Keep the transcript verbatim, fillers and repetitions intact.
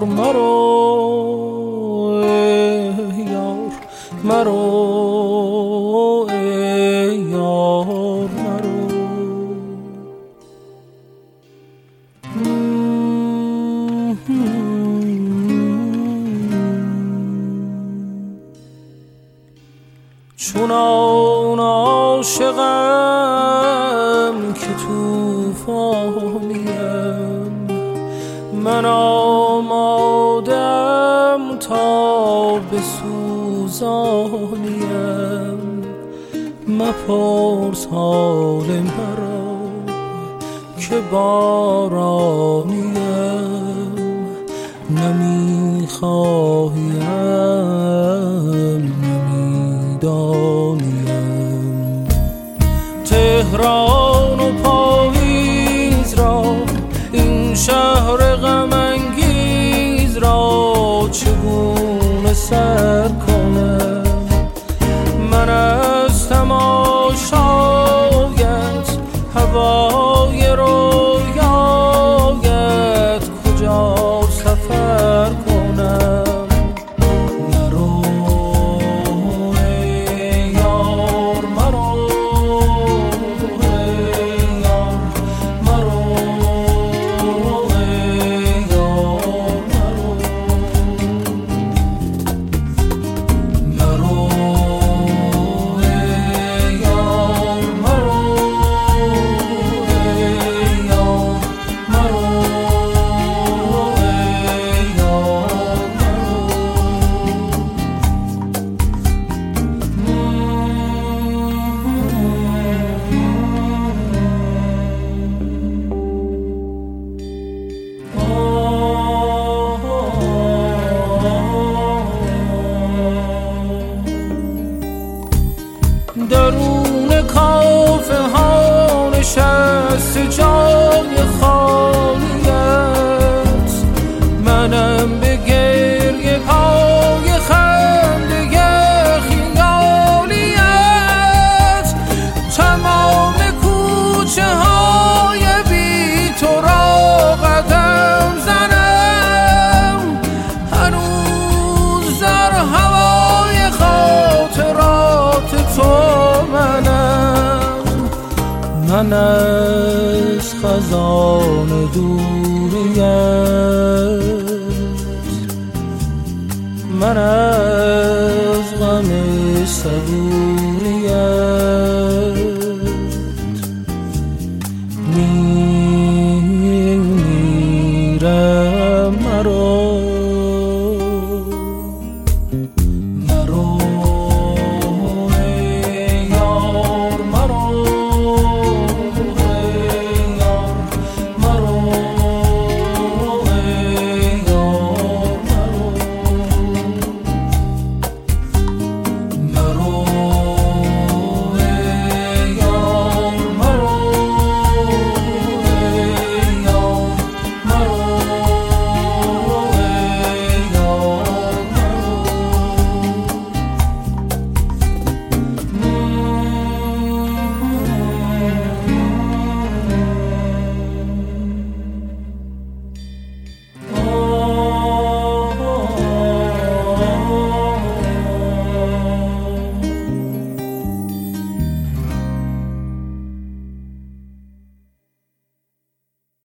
یار مرو ای یار مرو ای یار مرو چونان عاشقم که توفانیم من آمادم تا بسوزانیم مپرس حال مرا که بارانیم نمیخواهیم نمیدانیم تهران و پاییز را این شهر غم انگیز را چگونه سر کنم من از تماشایت هوای رویایت کجا سفر کنم مرو ای یار مرو ای یار مرو ای یار مرو مرو ای یار مرو ای یار مرو درون کافه ها نشست جای خالیت منم به گریه پای خنده خیالیت تمام کوچه های بی تو را قدم زنم هنوز در هوای خاطرات تو منم من از خزان دوریت من از غم صبوریت میمیرم